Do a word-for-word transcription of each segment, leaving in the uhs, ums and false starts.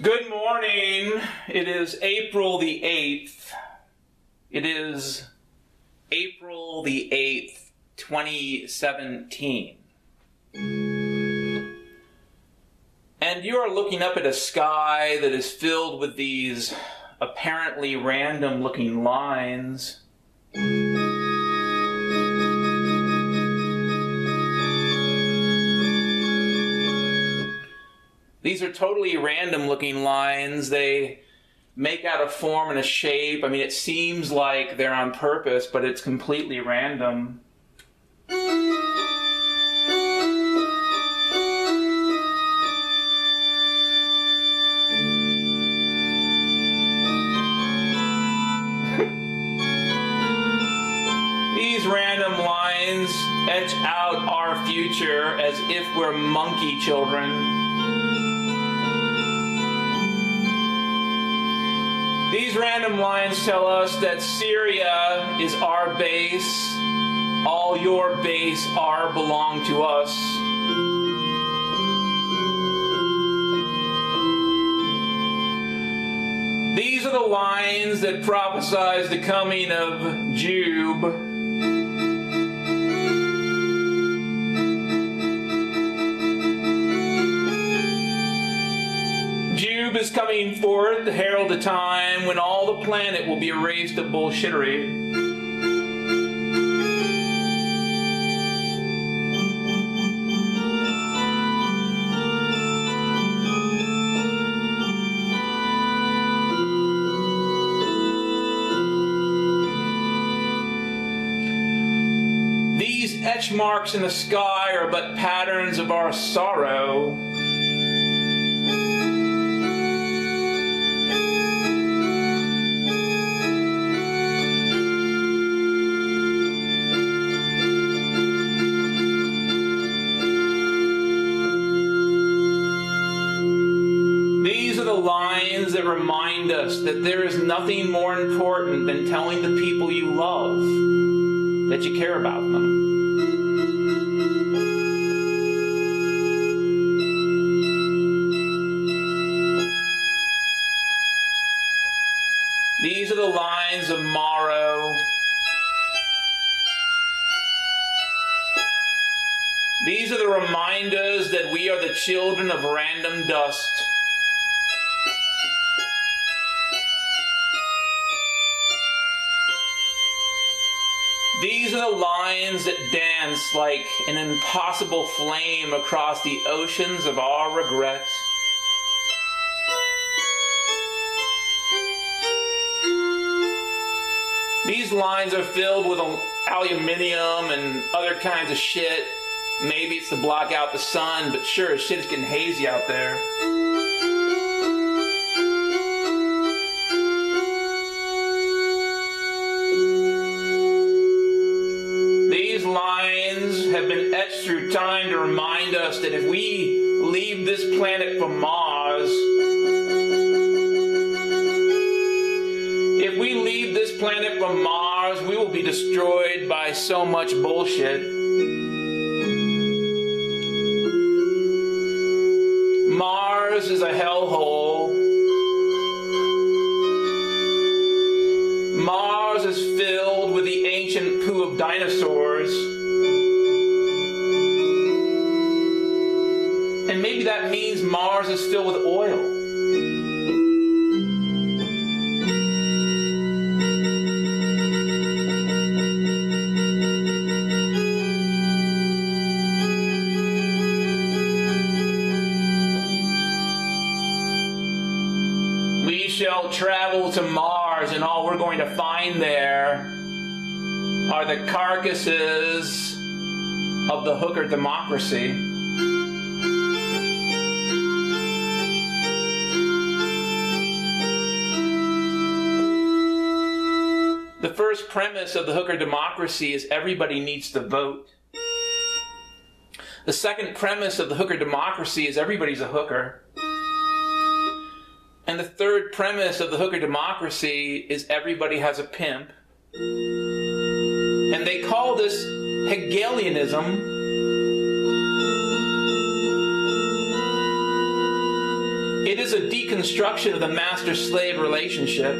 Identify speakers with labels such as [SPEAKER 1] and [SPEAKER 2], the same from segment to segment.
[SPEAKER 1] Good morning. It is April the eighth. It is April the eighth, twenty seventeen. And you are looking up at a sky that is filled with these apparently random looking lines. These are totally random looking lines. They make out a form and a shape. I mean, it seems like they're on purpose, but it's completely random. These random lines etch out our future as if we're monkey children. These random lines tell us that Syria is our base. All your base are belong to us. These are the lines that prophesize the coming of Jube. Jube is coming forth to herald a time when all the planet will be erased of bullshittery. These etch marks in the sky are but patterns of our sorrow. Lines that remind us that there is nothing more important than telling the people you love that you care about them. These are the lines of Morrow. These are the reminders that we are the children of random dust. These are the lines that dance like an impossible flame across the oceans of our regret. These lines are filled with aluminium and other kinds of shit. Maybe it's to block out the sun, but sure as shit it's getting hazy out there. Lines have been etched through time to remind us that if we leave this planet for Mars, if we leave this planet for Mars, we will be destroyed by so much bullshit. Mars is a hellhole. Mars is filled with the ancient poo of dinosaurs. And maybe that means Mars is filled with oil. We shall travel to Mars, and all we're going to find there are the carcasses of the hooker democracy. The first premise of the hooker democracy is everybody needs to vote. The second premise of the hooker democracy is everybody's a hooker. And the third premise of the hooker democracy is everybody has a pimp. And they call this Hegelianism. It is a deconstruction of the master-slave relationship.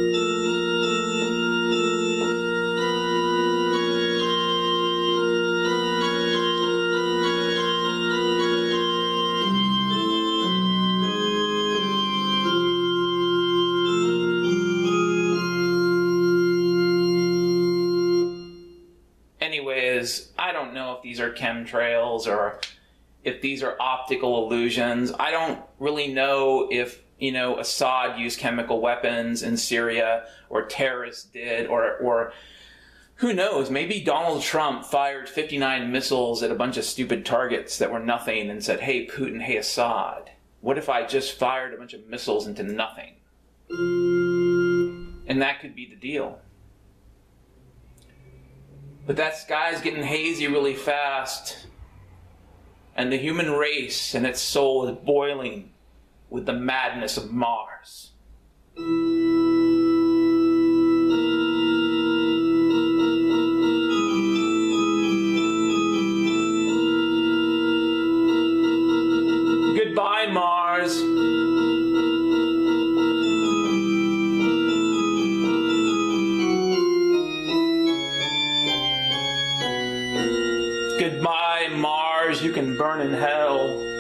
[SPEAKER 1] Anyways, I don't know if these are chemtrails or if these are optical illusions. I don't really know if, you know, Assad used chemical weapons in Syria or terrorists did, or, or who knows, maybe Donald Trump fired fifty-nine missiles at a bunch of stupid targets that were nothing and said, hey, Putin, hey, Assad, what if I just fired a bunch of missiles into nothing? And that could be the deal. But that sky's getting hazy really fast, and the human race and its soul is boiling with the madness of Mars. Goodbye, Mars. Goodbye, Mars, you can burn in hell.